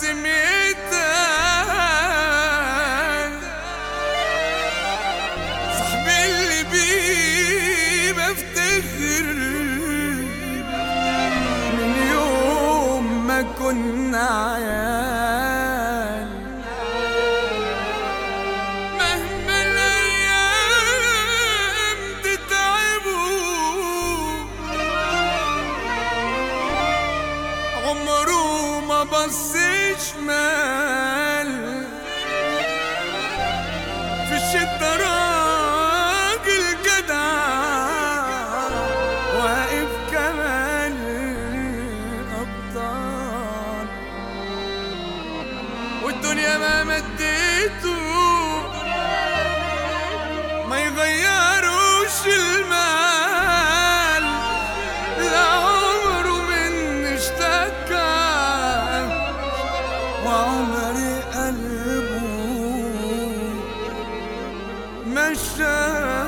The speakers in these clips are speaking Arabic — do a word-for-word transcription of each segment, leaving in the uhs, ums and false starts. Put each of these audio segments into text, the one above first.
بذمتك صاحبي اللي بيه بفتخر من يوم ما كنا عيال. مهما الأيام تتعبوا عمره ما بص شمال. في الشدة راجل جدع واقف كمان أبطال. والدنيا ما مديته ما يغيروش المال. لا عمره من اشتكى وعمر قلبه مشى.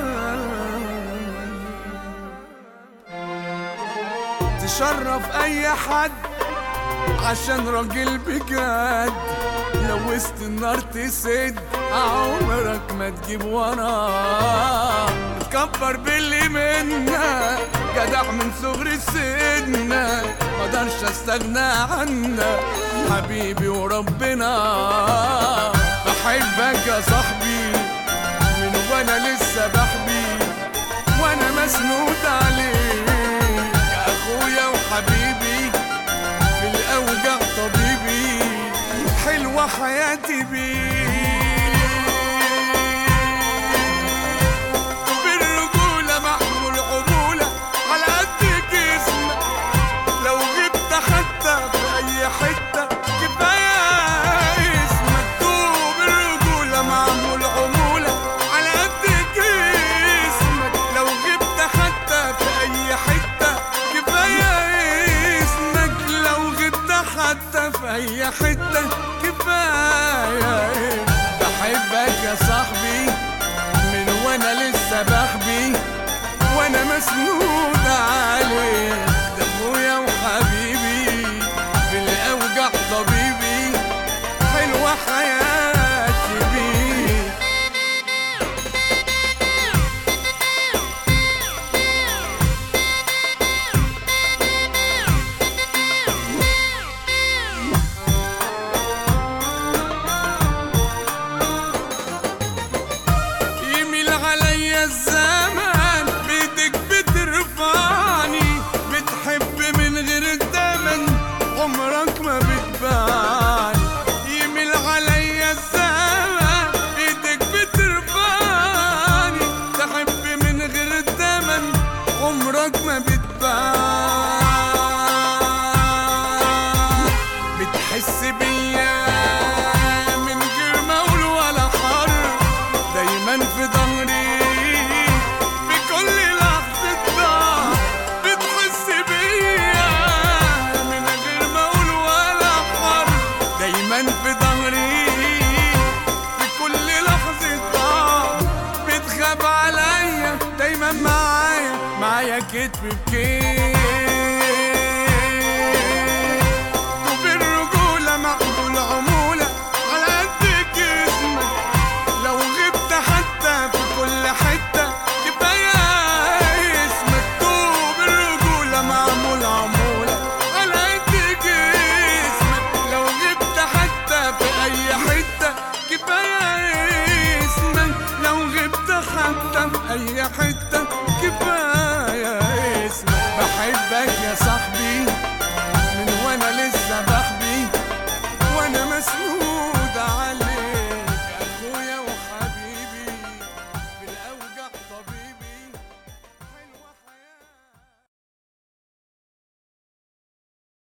تشرف اي حد عشان راجل بجد. لو وسط النار تسد عمرك ما تجيب وراه. تكبر باللي منا جدع من صغر سننا مقدرش استغنى عنك حبيبي وربنا. بحبك يا صاحبي من وانا لسه بحبي وانا مسنود عليك يا اخويا وحبيبي في الاوجع طبيبي حلوة حياتي بيك. بالرجولة محمول عمولة على قد جسمك لو غبت حتى في أي حتة كفاية اسمك. بالرجولة محمول عمولة على قد جسمك لو غبت حتى في أي حتة كفاية اسمك. لو غبت حتى في أي حتة كفاية. بحبك يا صاحبي من وانا لسه بحبي وانا مسنود عليك. ده اخويا وحبيبي في الاوجع طبيبي حلوة حياتي بيك. الزمان بيدك بترفعني بتحب من غير الثمن عمرك ما بتبان. يميل عليا الزمان بيدك بترفعني تحب من غير الثمن عمرك ما بتبان. بتحس بيا من غير ما اقول ولا حرف دايما في ظهري في ظهري في كل لحظة ضعف. بتخاف عليا دايما معايا معايا كتف بكتف.